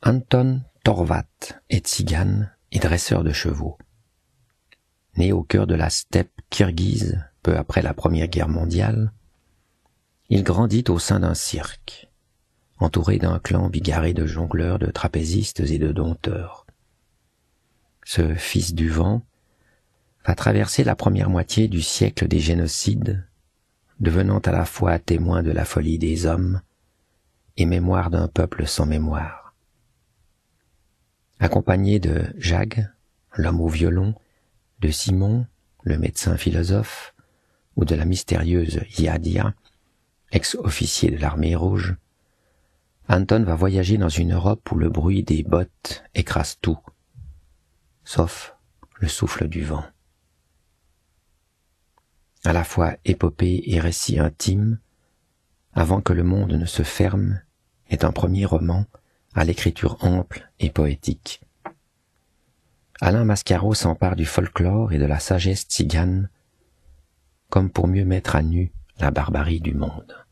Anton Torvat est tzigane et dresseur de chevaux. Né au cœur de la steppe kirghize peu après la Première Guerre mondiale, il grandit au sein d'un cirque, entouré d'un clan bigarré de jongleurs, de trapézistes et de dompteurs. Ce fils du vent va traverser la première moitié du siècle des génocides, devenant à la fois témoin de la folie des hommes et mémoire d'un peuple sans mémoire. Accompagné de Jag, l'homme au violon, de Simon, le médecin philosophe, ou de la mystérieuse Yadia, ex-officier de l'armée rouge, Anton va voyager dans une Europe où le bruit des bottes écrase tout, sauf le souffle du vent. À la fois épopée et récit intime, Avant que le monde ne se ferme est un premier roman à l'écriture ample et poétique. Alain Mascaro s'empare du folklore et de la sagesse tzigane comme pour mieux mettre à nu la barbarie du monde.